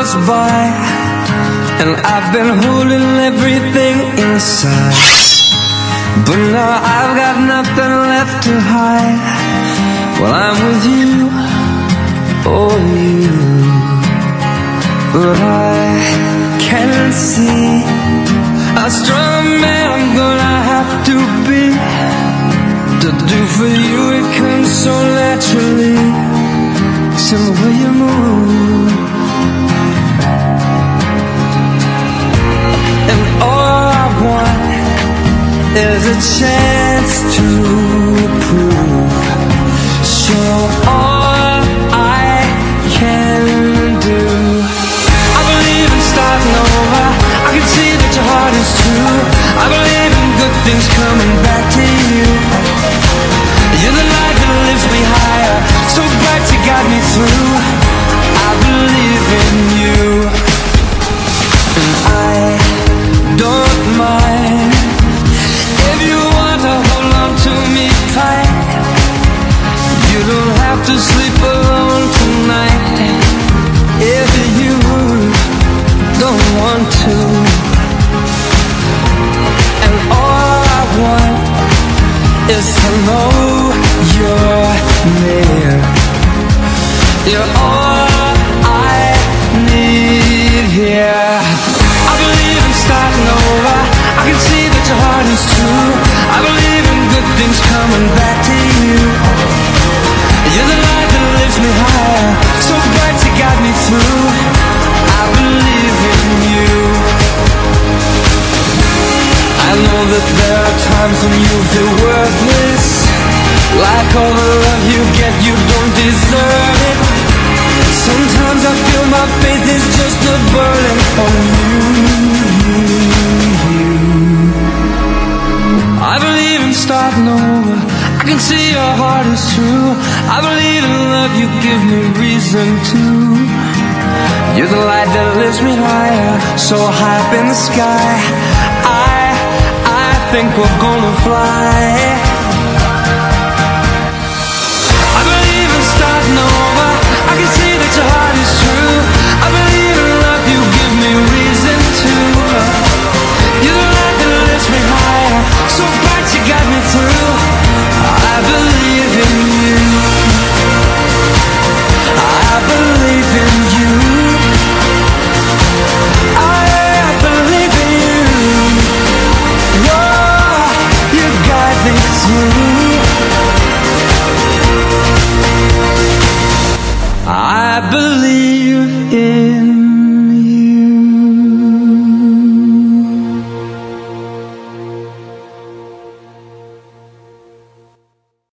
goes by, and I've been holding everything inside. But now I've got nothing left to hide. Well, I'm with you, oh you. But I can't see how strong a man I'm gonna have to be. To do for you it comes so naturally, it's in the way you move. And all I want is a chance to prove. So all I can do, I believe in starting over. I can see that your heart is true. I believe in good things coming back to you. You're the light that lifts me higher, so bright you got me through. I believe in you, and I don't mind if you want to hold on to me tight. You don't have to sleep alone tonight if you don't want to. And all I want is to know you're near. You're all I need here. I believe in starting over. I can see that your heart is true. I believe in good things coming back to you. You're the light that lifts me higher, so bright you got me through. I believe in you. I know that there are times when you feel worthless, like all the love you get you don't deserve it. Sometimes I feel my faith is just a burden on you. I believe in starting over. I can see your heart is true. I believe in love, you give me reason to. You're the light that lifts me higher, so high up in the sky. I think we're gonna fly. I believe in starting over. I can see that your heart is true. I believe in love, you give me reason to. You're the light that lifts me higher, so bright you got me through. I believe in you. I believe in you. I believe in you. Oh, you guide me through. I believe